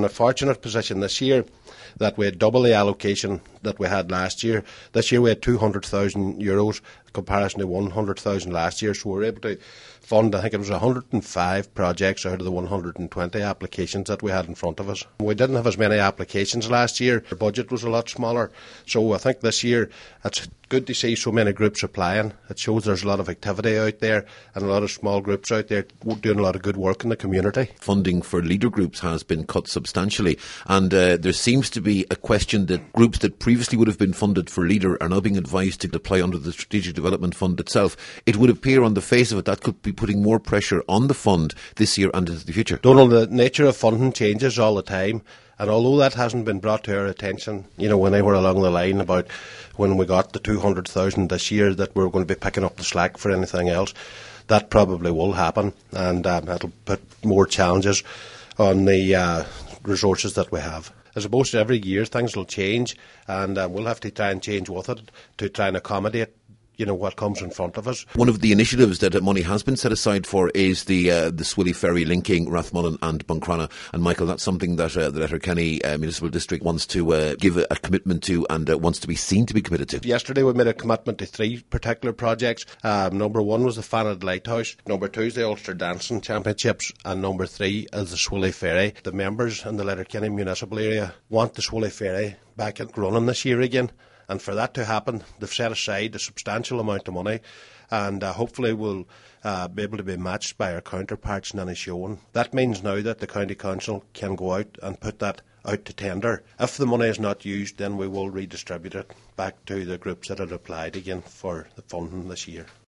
a fortunate position this year that we had double the allocation that we had last year. This year we had €200,000 in comparison to 100,000 last year, so we were able to fund, I think it was 105 projects out of the 120 applications that we had in front of us. We didn't have as many applications last year. Our budget was a lot smaller, so I think this year it's good to see so many groups applying. It shows there's a lot of activity out there and a lot of small groups out there doing a lot of good work in the community. Funding for leader groups has been cut substantially, and there seems to be a question that groups that previously would have been funded for leader are now being advised to apply under the Strategic Development Fund itself. It would appear on the face of it that could be putting more pressure on the fund this year and into the future. Donald, the nature of funding changes all the time. And although that hasn't been brought to our attention, when they were along the line about when we got the 200,000 this year that we were going to be picking up the slack for anything else, that probably will happen, and that'll put more challenges on the resources that we have. I suppose every year things will change, and we'll have to try and change with it to try and accommodate what comes in front of us. One of the initiatives that money has been set aside for is the Swilly Ferry linking Rathmullen and Buncrana. And Michael, that's something that the Letterkenny Municipal District wants to give a commitment to and wants to be seen to be committed to. Yesterday we made a commitment to 3 particular projects. Number 1 was the Fanad Lighthouse, number 2 is the Ulster Dancing Championships, and number 3 is the Swilly Ferry. The members in the Letterkenny Municipal area want the Swilly Ferry back and running this year again. And for that to happen, they've set aside a substantial amount of money, and hopefully will be able to be matched by our counterparts in Inishowen. That means now that the County Council can go out and put that out to tender. If the money is not used, then we will redistribute it back to the groups that had applied again for the funding this year.